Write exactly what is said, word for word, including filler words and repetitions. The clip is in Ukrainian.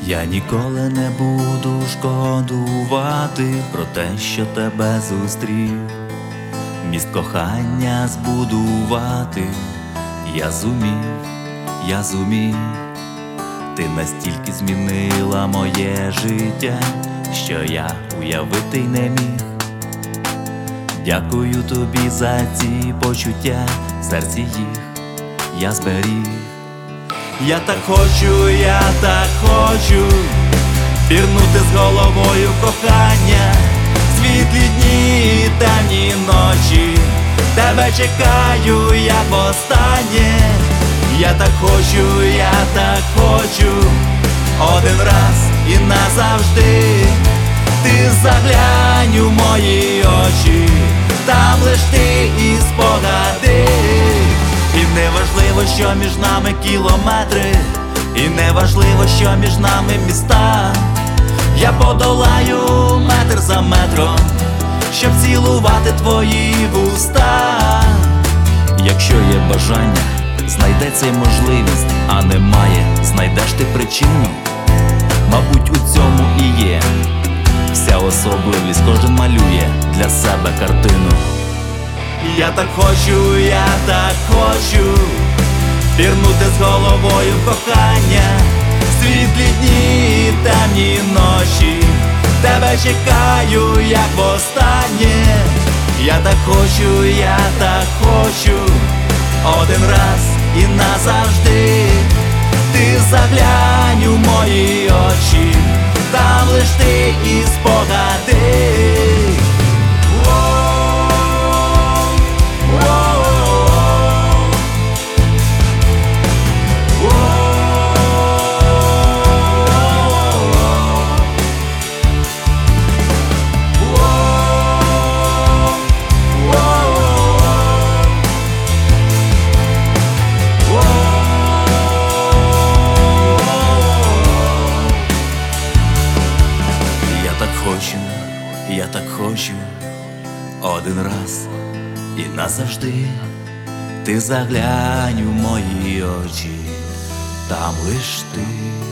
Я ніколи не буду шкодувати про те, що тебе зустрів, міст кохання збудувати. Я зумів, я зумів, ти настільки змінила моє життя, що я уявити й не міг. Дякую тобі за ці почуття, в серці їх я зберіг. Я так хочу, я так хочу пірнути з головою в кохання, світлі дні і темні ночі, тебе чекаю, як востаннє. Я так хочу, я так хочу один раз і назавжди. Ти заглянь у мої очі, там лиш ти і спогади. І не важливо, що між нами кілометри, і не важливо, що між нами міста. Я подолаю метр за метром, щоб цілувати твої вуста. Якщо є бажання, знайдеться й можливість, а немає, знайдеш ти причину. Мабуть, у цьому і є вся особливість, кожен малює для себе картину. Я так хочу, я так хочу пірнути з головою в кохання, світлі дні і темні ночі, тебе чекаю, як востаннє. Я так хочу, я так хочу один раз і назавжди. Ти заглянь у мої очі, там лиш ти і спогади. Я так хочу один раз і назавжди. Ти заглянь у мої очі, там лиш ти.